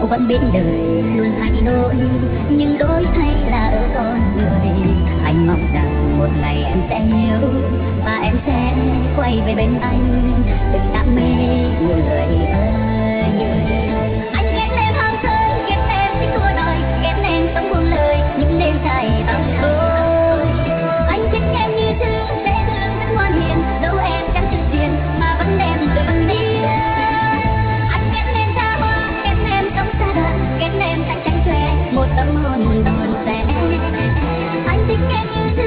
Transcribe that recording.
dẫu vẫn biết đời luôn thay đổi, nhưng đổi thay là ở con người. Anh mong rằng một ngày em sẽ hiểu và em sẽ quay về bên anh, đừng đam mê người ơi. Anh ghét em ham chơi, ghét em thích thua đòi, ghét em sống buông lời những đêm dài bao đôi. Anh thích em như thương, dễ thương rất ngoan hiền, dẫu em chẳng chút tiền mà vẫn đem từng đi. Anh ghét em xa hoa, ghét em sống xa đoạn, ghét em thành tránh xòe một tấm hôn buồn tẻ. Anh thích em như thương.